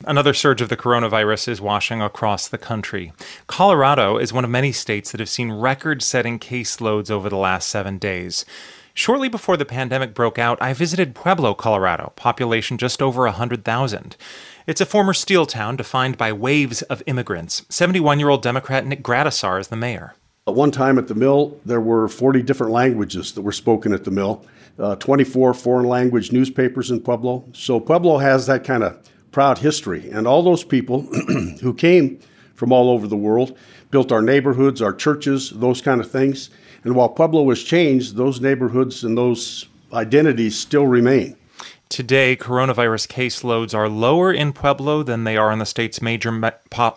Another surge of the coronavirus is washing across the country. Colorado is one of many states that have seen record-setting caseloads over the last 7 days. Shortly before the pandemic broke out, I visited Pueblo, Colorado, population just over 100,000. It's a former steel town defined by waves of immigrants. 71-year-old Democrat Nick Gradisar is the mayor. At one time at the mill, there were 40 different languages that were spoken at the mill, 24 foreign language newspapers in Pueblo. So Pueblo has that kind of proud history. And all those people who came from all over the world built our neighborhoods, our churches, those kind of things. And while Pueblo has changed, those neighborhoods and those identities still remain. Today, coronavirus caseloads are lower in Pueblo than they are in the state's major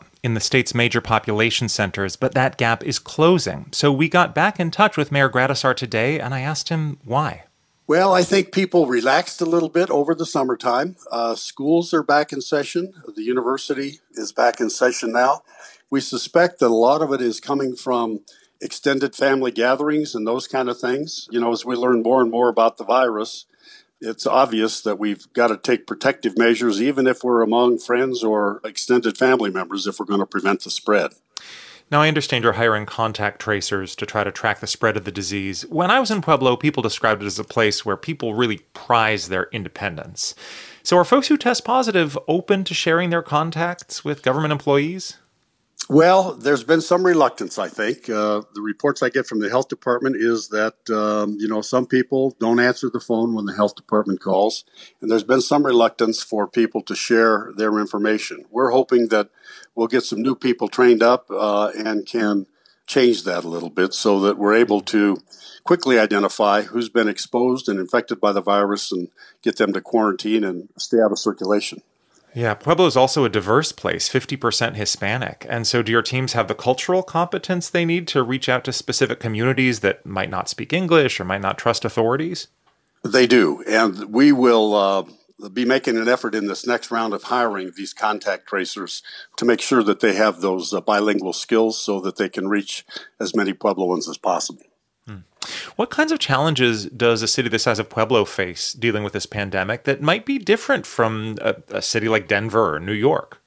population centers, but that gap is closing. So we got back in touch with Mayor Gradisar today, and I asked him why. Well, I think people relaxed a little bit over the summertime. Schools are back in session. The university is back in session now. We suspect that a lot of it is coming from extended family gatherings and those kind of things. You know, as we learn more and more about the virus, it's obvious that we've got to take protective measures, even if we're among friends or extended family members, if we're going to prevent the spread. Now, I understand you're hiring contact tracers to try to track the spread of the disease. When I was in Pueblo, people described it as a place where people really prize their independence. So are folks who test positive open to sharing their contacts with government employees? Well, there's been some reluctance, I think. The reports I get from the health department is that, some people don't answer the phone when the health department calls. And there's been some reluctance for people to share their information. We're hoping that we'll get some new people trained up and can change that a little bit so that we're able to quickly identify who's been exposed and infected by the virus and get them to quarantine and stay out of circulation. Yeah, Pueblo is also a diverse place, 50% Hispanic. And so do your teams have the cultural competence they need to reach out to specific communities that might not speak English or might not trust authorities? They do. And we will be making an effort in this next round of hiring these contact tracers to make sure that they have those bilingual skills so that they can reach as many Puebloans as possible. What kinds of challenges does a city the size of Pueblo face dealing with this pandemic that might be different from a city like Denver or New York?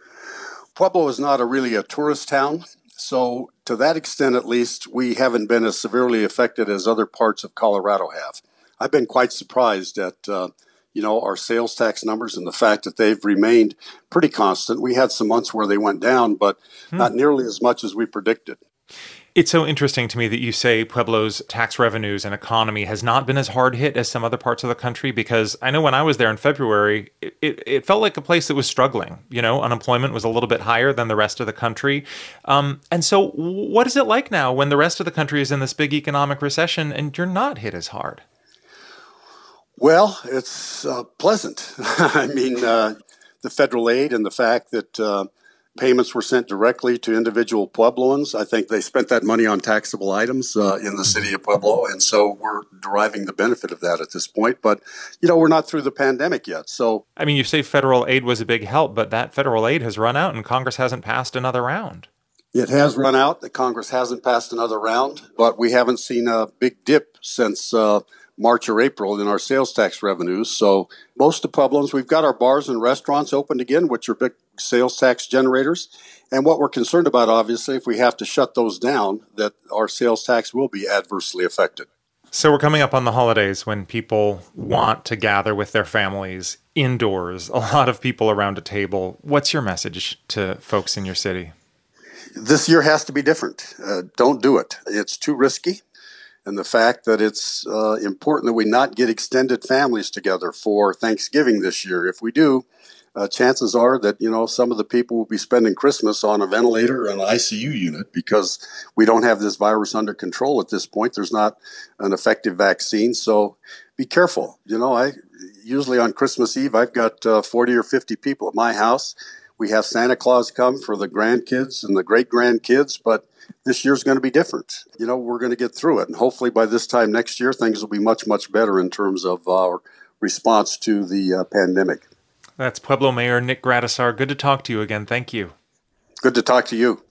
Pueblo is not really a tourist town, so to that extent at least, we haven't been as severely affected as other parts of Colorado have. I've been quite surprised at our sales tax numbers and the fact that they've remained pretty constant. We had some months where they went down, but not nearly as much as we predicted. It's so interesting to me that you say Pueblo's tax revenues and economy has not been as hard hit as some other parts of the country, because I know when I was there in February, it felt like a place that was struggling. You know, unemployment was a little bit higher than the rest of the country. And so what is it like now when the rest of the country is in this big economic recession and you're not hit as hard? Well, it's pleasant. I mean, the federal aid and the fact that payments were sent directly to individual Puebloans. I think they spent that money on taxable items in the city of Pueblo, and so we're deriving the benefit of that at this point. But, we're not through the pandemic yet. So, I mean, you say federal aid was a big help, but that federal aid has run out and Congress hasn't passed another round. It has run out. The Congress hasn't passed another round, but we haven't seen a big dip since March or April in our sales tax revenues. So most of Puebloans, we've got our bars and restaurants opened again, which are big sales tax generators. And what we're concerned about, obviously, if we have to shut those down, that our sales tax will be adversely affected. So we're coming up on the holidays when people want to gather with their families indoors, a lot of people around a table. What's your message to folks in your city? This year has to be different. Don't do it. It's too risky. And the fact that it's important that we not get extended families together for Thanksgiving this year. If we do, chances are that, some of the people will be spending Christmas on a ventilator or an ICU unit because we don't have this virus under control at this point. There's not an effective vaccine. So be careful. I usually on Christmas Eve, I've got 40 or 50 people at my house. We have Santa Claus come for the grandkids and the great-grandkids, but this year's going to be different. We're going to get through it. And hopefully by this time next year, things will be much, much better in terms of our response to the pandemic. That's Pueblo Mayor Nick Gradisar. Good to talk to you again. Thank you. Good to talk to you.